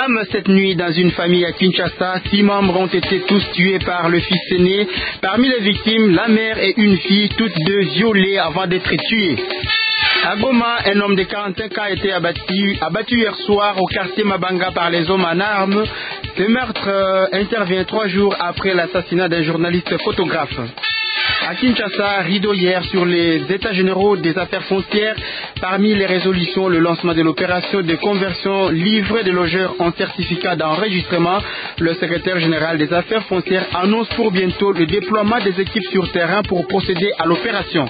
Drame cette nuit dans une famille à Kinshasa. 6 membres ont été tous tués par le fils aîné. Parmi les victimes, la mère et une fille, toutes deux violées avant d'être tuées. À Goma, un homme de 45 ans a été abattu hier soir au quartier Mabanga par les hommes en armes. Ce meurtre intervient 3 jours après l'assassinat d'un journaliste photographe. À Kinshasa, rideau hier sur les états généraux des affaires foncières. Parmi les résolutions, le lancement de l'opération de conversion livrée de logeurs en certificat d'enregistrement. Le secrétaire général des affaires foncières annonce pour bientôt le déploiement des équipes sur terrain pour procéder à l'opération.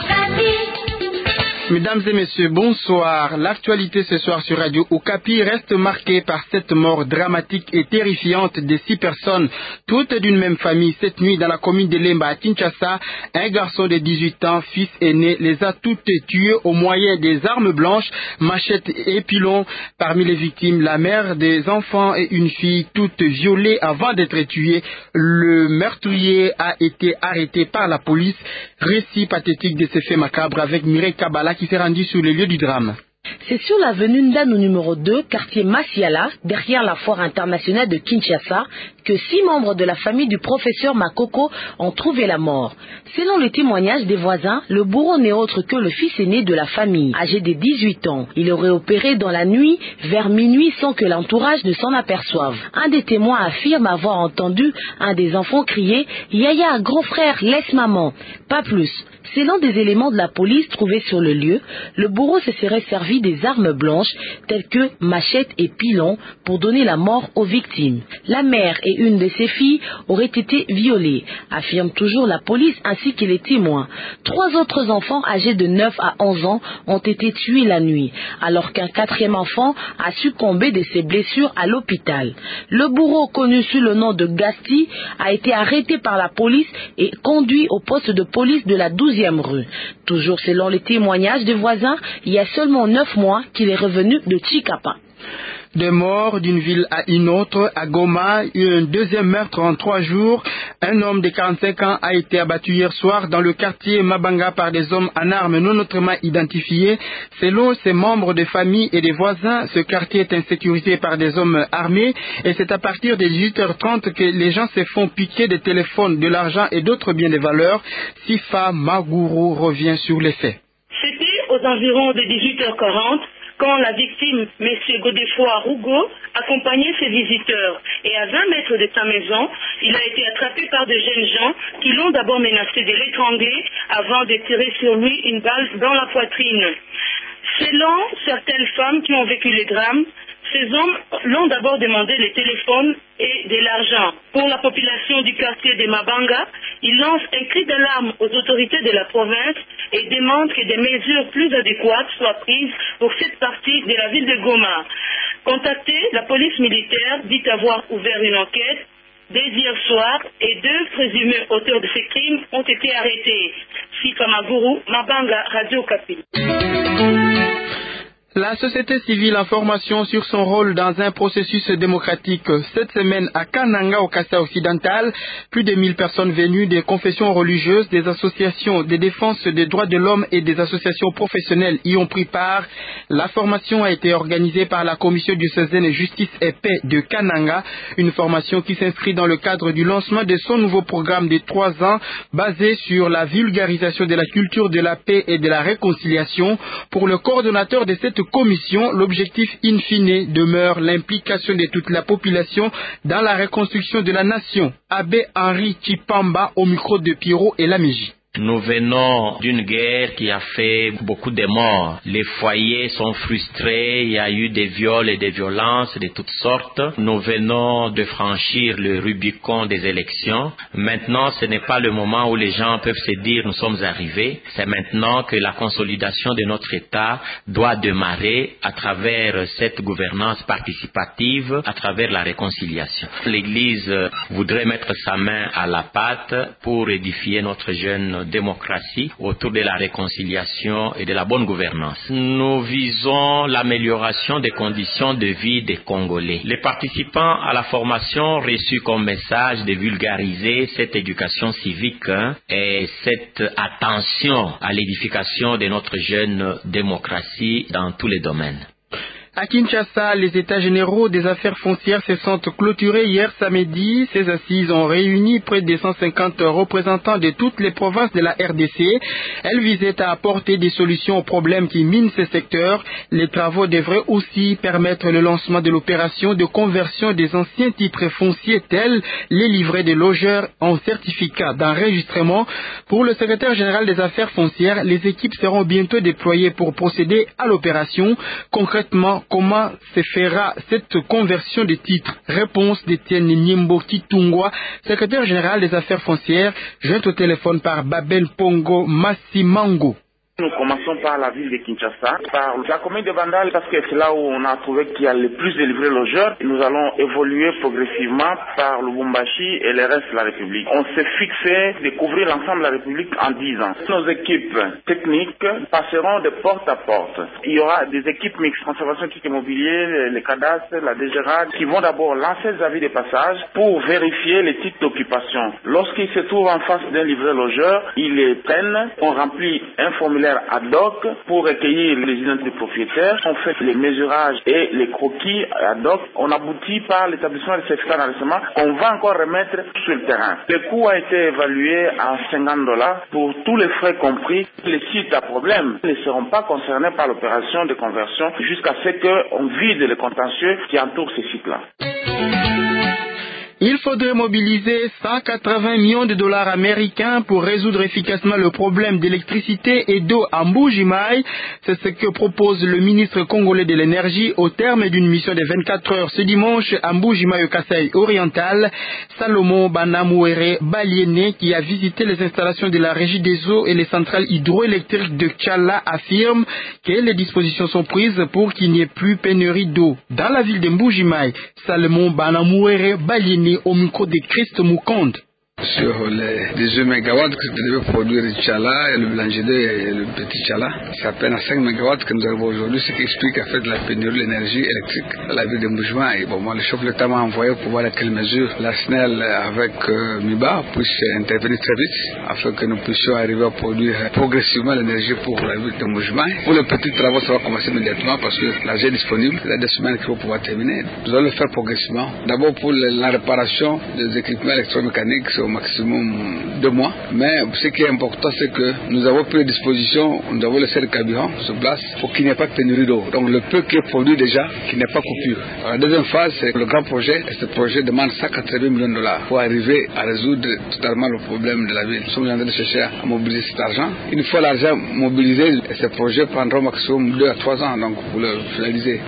Mesdames et messieurs, bonsoir. L'actualité ce soir sur Radio Okapi reste marquée par cette mort dramatique et terrifiante de 6 personnes, toutes d'une même famille, cette nuit dans la commune de Lemba à Kinshasa. Un garçon de 18 ans, fils aîné, les a toutes tuées au moyen des armes blanches, machettes et pilons. Parmi les victimes, la mère des enfants et une fille, toutes violées avant d'être tuées. Le meurtrier a été arrêté par la police. Récit pathétique de ces faits macabres avec Mireille Kabala qui s'est rendu sur les lieux du drame. C'est sur l'avenue Ndano numéro 2, quartier Masiala, derrière la foire internationale de Kinshasa, que 6 membres de la famille du professeur Makoko ont trouvé la mort. Selon le témoignage des voisins, le bourreau n'est autre que le fils aîné de la famille, âgé de 18 ans. Il aurait opéré dans la nuit, vers minuit, sans que l'entourage ne s'en aperçoive. Un des témoins affirme avoir entendu un des enfants crier « Yaya, grand frère, laisse maman !» Pas plus. Selon des éléments de la police trouvés sur le lieu, le bourreau se serait servi des armes blanches telles que machettes et pilons pour donner la mort aux victimes. La mère et une de ses filles auraient été violées, affirme toujours la police ainsi que les témoins. 3 autres enfants âgés de 9 à 11 ans ont été tués la nuit, alors qu'un 4e enfant a succombé de ses blessures à l'hôpital. Le bourreau, connu sous le nom de Gasti, a été arrêté par la police et conduit au poste de police de la 12e rue. Toujours selon les témoignages des voisins, il y a seulement 9 mois qu'il est revenu de Chikapa. Des morts d'une ville à une autre, à Goma, un deuxième meurtre en 3 jours. Un homme de 45 ans a été abattu hier soir dans le quartier Mabanga par des hommes en armes non autrement identifiés. Selon ses membres de famille et des voisins, ce quartier est insécurisé par des hommes armés et c'est à partir de 18h30 que les gens se font piquer des téléphones, de l'argent et d'autres biens de valeur. Sifa Maguru revient sur les faits. C'était aux environs de 18h40. Quand la victime, M. Godefroy Rougo, accompagnait ses visiteurs et à 20 mètres de sa maison, il a été attrapé par de jeunes gens qui l'ont d'abord menacé de l'étrangler avant de tirer sur lui une balle dans la poitrine. Selon certaines femmes qui ont vécu les drames, ces hommes l'ont d'abord demandé les téléphones et de l'argent. Pour la population du quartier de Mabanga, ils lancent un cri d'alarme aux autorités de la province et demandent que des mesures plus adéquates soient prises pour cette partie de la ville de Goma. Contactée, la police militaire dit avoir ouvert une enquête dès hier soir et 2 présumés auteurs de ces crimes ont été arrêtés. Sika Maguru, Mabanga, Radio Okapi. La société civile en formation sur son rôle dans un processus démocratique. Cette semaine à Kananga, au Kassai occidental, plus de 1000 personnes venues des confessions religieuses, des associations de défense des droits de l'homme et des associations professionnelles y ont pris part. La formation a été organisée par la commission diocésaine Justice et Paix de Kananga, une formation qui s'inscrit dans le cadre du lancement de son nouveau programme de 3 ans basé sur la vulgarisation de la culture de la paix et de la réconciliation. Pour le coordonnateur de cette commission, l'objectif in fine demeure l'implication de toute la population dans la reconstruction de la nation. Abbé Henri Chipamba au micro de Pierrot et Lamiji. Nous venons d'une guerre qui a fait beaucoup de morts. Les foyers sont frustrés, il y a eu des viols et des violences de toutes sortes. Nous venons de franchir le Rubicon des élections. Maintenant, ce n'est pas le moment où les gens peuvent se dire nous sommes arrivés. C'est maintenant que la consolidation de notre État doit démarrer à travers cette gouvernance participative, à travers la réconciliation. L'Église voudrait mettre sa main à la pâte pour édifier notre jeune démocratie autour de la réconciliation et de la bonne gouvernance. Nous visons l'amélioration des conditions de vie des Congolais. Les participants à la formation reçus comme message de vulgariser cette éducation civique et cette attention à l'édification de notre jeune démocratie dans tous les domaines. À Kinshasa, les états généraux des affaires foncières se sont clôturés hier samedi. Ces assises ont réuni près de 150 représentants de toutes les provinces de la RDC. Elles visaient à apporter des solutions aux problèmes qui minent ces secteurs. Les travaux devraient aussi permettre le lancement de l'opération de conversion des anciens titres fonciers tels les livrets de logeurs en certificat d'enregistrement. Pour le secrétaire général des affaires foncières, les équipes seront bientôt déployées pour procéder à l'opération. Concrètement, comment se fera cette conversion des titres? Réponse d'Étienne Nimbo Kitungwa, secrétaire général des affaires foncières, joint au téléphone par Babel Pongo Massimango. Nous commençons par la ville de Kinshasa, par la commune de Bandal, parce que c'est là où on a trouvé qu'il y a le plus de livrets logeurs. Nous allons évoluer progressivement par Lubumbashi et le reste de la République. On s'est fixé de couvrir l'ensemble de la République en 10 ans. Nos équipes techniques passeront de porte à porte. Il y aura des équipes mixtes, conservation titre immobilier, les cadastres, la DGRAD, qui vont d'abord lancer des avis de passage pour vérifier les titres d'occupation. Lorsqu'ils se trouvent en face d'un livret logeur, ils les prennent, on remplit un formulaire ad hoc pour recueillir les identités des propriétaires. On fait les mesurages et les croquis ad hoc. On aboutit par l'établissement des certificats d'enregistrement qu'on va encore remettre sur le terrain. Le coût a été évalué à $50 pour tous les frais compris. Les sites à problème ne seront pas concernés par l'opération de conversion jusqu'à ce qu'on vide les contentieux qui entourent ces sites-là. Il faudrait mobiliser 180 millions de dollars américains pour résoudre efficacement le problème d'électricité et d'eau à Mbuji-Mayi. C'est ce que propose le ministre congolais de l'énergie au terme d'une mission de 24 heures ce dimanche à Mbuji-Mayi au Kasai oriental. Salomon Banamouere Baliene, qui a visité les installations de la régie des eaux et les centrales hydroélectriques de Tchala, affirme que les dispositions sont prises pour qu'il n'y ait plus pénurie d'eau. Dans la ville de Mbuji-Mayi, Salomon Banamouere Baliene au micro de Christ Mukonde. Sur les 18 MW que devait produire Tchala et le Blangede et le Petit Tchala, c'est à peine à 5 MW que nous avons aujourd'hui, ce qui explique en fait la pénurie de l'énergie électrique à la ville de Mbuji-Mayi. Bon, moi, le chef de l'État m'a envoyé pour voir à quelle mesure la SNEL avec MIBA puisse intervenir très vite afin que nous puissions arriver à produire progressivement l'énergie pour la ville de Mbuji-Mayi. Pour les petits travaux, ça va commencer immédiatement parce que l'argent est disponible. Il y a des semaines qu'il faut pouvoir terminer. Nous allons le faire progressivement. D'abord pour la réparation des équipements électromécaniques, au maximum 2 mois. Mais ce qui est important, c'est que nous avons pris des dispositions, nous avons laissé le carburant sur place pour qu'il n'y ait pas de pénurie d'eau. Donc le peu qui est produit déjà, qu'il n'y ait pas coupure. Alors, la deuxième phase, c'est le grand projet. Et ce projet demande 180 millions de dollars pour arriver à résoudre totalement le problème de la ville. Nous sommes en train de chercher à mobiliser cet argent. Une fois l'argent mobilisé, ce projet prendra au maximum 2 à 3 ans donc, pour le finaliser.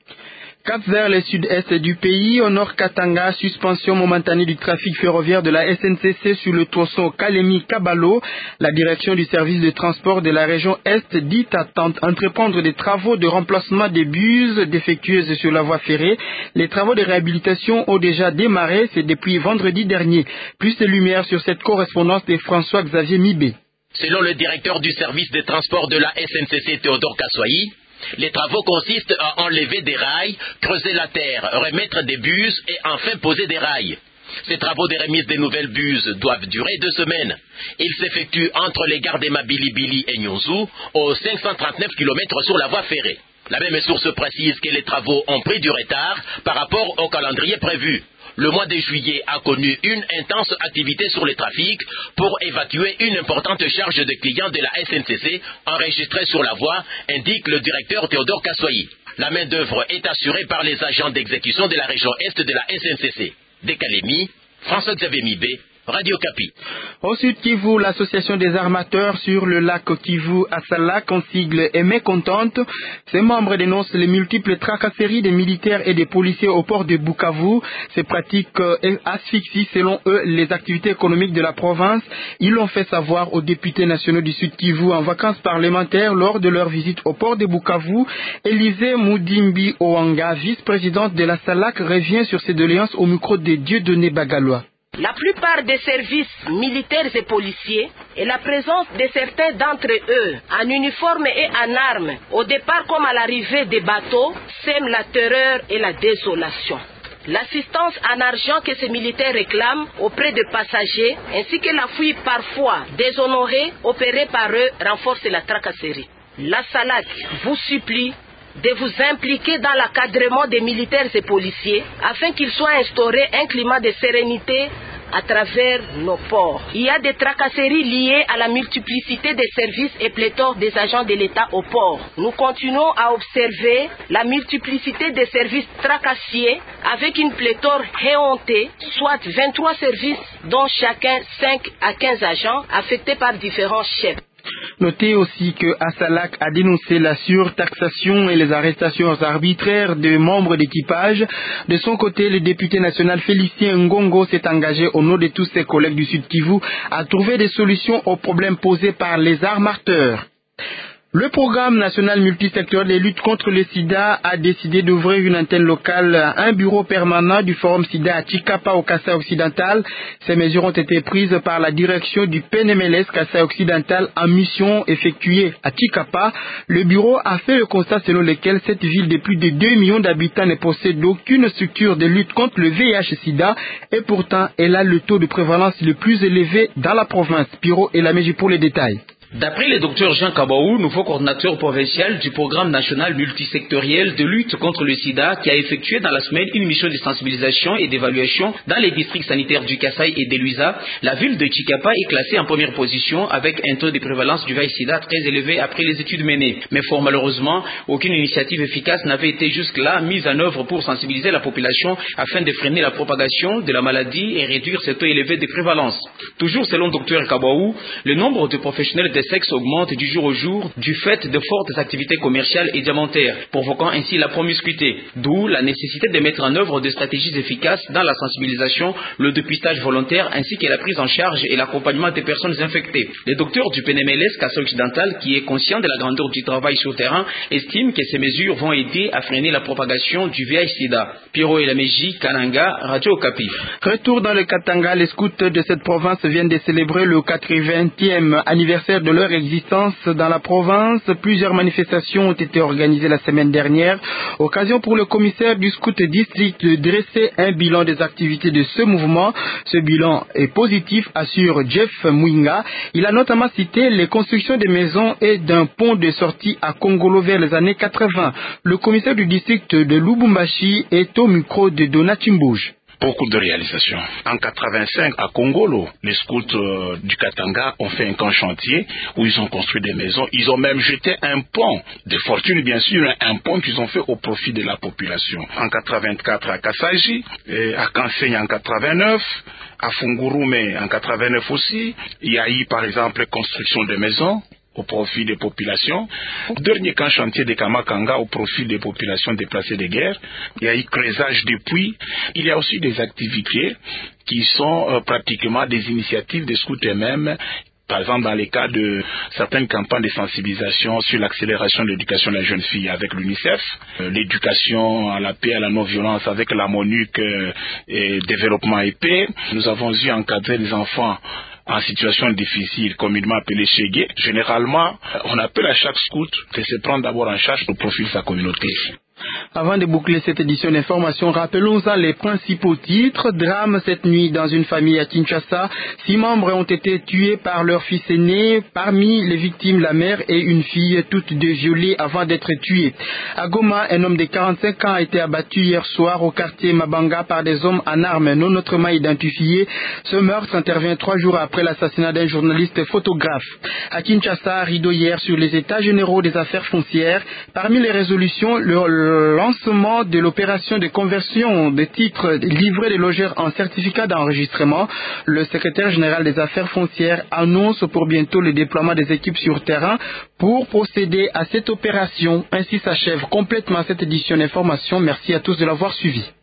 Cap vers le sud-est du pays, au nord Katanga, suspension momentanée du trafic ferroviaire de la SNCC sur le tronçon Kalemi-Kabalo. La direction du service de transport de la région Est dit attendre entreprendre des travaux de remplacement des buses défectueuses sur la voie ferrée. Les travaux de réhabilitation ont déjà démarré, c'est depuis vendredi dernier. Plus de lumière sur cette correspondance de François-Xavier Mibé. Selon le directeur du service de transport de la SNCC, Théodore Kassoyi, les travaux consistent à enlever des rails, creuser la terre, remettre des buses et enfin poser des rails. Ces travaux de remise des nouvelles buses doivent durer 2 semaines. Ils s'effectuent entre les gares d'Ema Bilibili et Nyonzou, aux 539 km sur la voie ferrée. La même source précise que les travaux ont pris du retard par rapport au calendrier prévu. Le mois de juillet a connu une intense activité sur le trafic pour évacuer une importante charge de clients de la SNCC enregistrée sur la voie, indique le directeur Théodore Kassoyi. La main-d'œuvre est assurée par les agents d'exécution de la région Est de la SNCC. De Kalemi, François-Xavier Mibé, Radio Kapi. Au Sud Kivu, l'association des armateurs sur le lac Kivu à Salak, en sigle, est mécontente. Ses membres dénoncent les multiples tracasseries des militaires et des policiers au port de Bukavu. Ces pratiques asphyxient, selon eux, les activités économiques de la province. Ils l'ont fait savoir aux députés nationaux du Sud Kivu en vacances parlementaires lors de leur visite au port de Bukavu. Élisée Moudimbi Oanga, vice-présidente de la Salak, revient sur ces doléances au micro de Dieudonné Bagalois. La plupart des services militaires et policiers et la présence de certains d'entre eux en uniforme et en armes, au départ comme à l'arrivée des bateaux, sèment la terreur et la désolation. L'assistance en argent que ces militaires réclament auprès des passagers, ainsi que la fouille parfois déshonorée opérée par eux, renforce la tracasserie. La SALAC vous supplie de vous impliquer dans l'encadrement des militaires et policiers afin qu'il soit instauré un climat de sérénité à travers nos ports. Il y a des tracasseries liées à la multiplicité des services et pléthore des agents de l'État au port. Nous continuons à observer la multiplicité des services tracassiers avec une pléthore éhontée, soit 23 services dont chacun 5 à 15 agents affectés par différents chefs. Notez aussi que Assalak a dénoncé la surtaxation et les arrestations arbitraires de membres d'équipage. De son côté, le député national Félicien Ngongo s'est engagé au nom de tous ses collègues du Sud Kivu à trouver des solutions aux problèmes posés par les armateurs. Le programme national multisectoriel de lutte contre le sida a décidé d'ouvrir une antenne locale, un bureau permanent du Forum Sida à Chikapa au Kasaï occidental. Ces mesures ont été prises par la direction du PNMLS Kasaï occidental en mission effectuée à Chikapa. Le bureau a fait le constat selon lequel cette ville de plus de 2 millions d'habitants ne possède aucune structure de lutte contre le VIH-Sida et pourtant elle a le taux de prévalence le plus élevé dans la province. Piro et Laméji pour les détails. D'après le Dr Jean Kabaou, nouveau coordinateur provincial du programme national multisectoriel de lutte contre le sida, qui a effectué dans la semaine une mission de sensibilisation et d'évaluation dans les districts sanitaires du Kasaï et de Luisa, la ville de Chikapa est classée en première position avec un taux de prévalence du VIH-Sida très élevé après les études menées. Mais fort malheureusement, aucune initiative efficace n'avait été jusque-là mise en œuvre pour sensibiliser la population afin de freiner la propagation de la maladie et réduire ce taux élevé de prévalence. Toujours selon Dr Kabaou, le nombre de professionnels de sexe augmente du jour au jour du fait de fortes activités commerciales et diamantaires, provoquant ainsi la promiscuité. D'où la nécessité de mettre en œuvre des stratégies efficaces dans la sensibilisation, le dépistage volontaire ainsi que la prise en charge et l'accompagnement des personnes infectées. Le docteur du PNMLS Kasaï occidental, qui est conscient de la grandeur du travail sur terrain, estime que ces mesures vont aider à freiner la propagation du VIH-Sida. Piro et Laméji, Kananga, Radio Okapi. Retour dans le Katanga, les scouts de cette province viennent de célébrer le 80e anniversaire de leur existence dans la province. Plusieurs manifestations ont été organisées la semaine dernière. Occasion pour le commissaire du Scout District de dresser un bilan des activités de ce mouvement. Ce bilan est positif, assure Jeff Mwinga. Il a notamment cité les constructions de maisons et d'un pont de sortie à Kongolo vers les années 80. Le commissaire du district de Lubumbashi est au micro de Donatimbouge. Beaucoup de réalisations. En 85, à Kongolo, les scouts du Katanga ont fait un grand chantier où ils ont construit des maisons. Ils ont même jeté un pont de fortune, bien sûr, un pont qu'ils ont fait au profit de la population. En 84, à Kasaji, à Kanseigne en 89, à Fungurume en 89 aussi. Il y a eu, par exemple, construction de maisons au profit des populations. Dernier camp chantier de Kamakanga au profit des populations déplacées de guerre. Il y a eu creusage de puits. Il y a aussi des activités qui sont pratiquement des initiatives des scouts eux-mêmes. Par exemple, dans les cas de certaines campagnes de sensibilisation sur l'accélération de l'éducation de la jeune fille avec l'UNICEF, l'éducation à la paix, à la non-violence avec la MONUC et développement et paix. Nous avons eu encadrer les enfants en situation difficile, communément appelé Chégué. Généralement, on appelle à chaque scout de se prendre d'abord en charge au profit de sa communauté. Avant de boucler cette édition d'information, rappelons-en les principaux titres. Drame cette nuit dans une famille à Kinshasa. 6 membres ont été tués par leur fils aîné. Parmi les victimes, la mère et une fille, toutes deux violées avant d'être tuées. À Goma, un homme de 45 ans a été abattu hier soir au quartier Mabanga par des hommes en armes non autrement identifiés. Ce meurtre intervient 3 jours après l'assassinat d'un journaliste photographe. À Kinshasa, rideau hier sur les états généraux des affaires foncières. Parmi les résolutions, le lancement de l'opération de conversion des titres livrés des logeurs en certificat d'enregistrement. Le secrétaire général des affaires foncières annonce pour bientôt le déploiement des équipes sur terrain pour procéder à cette opération. Ainsi s'achève complètement cette édition d'information. Merci à tous de l'avoir suivi.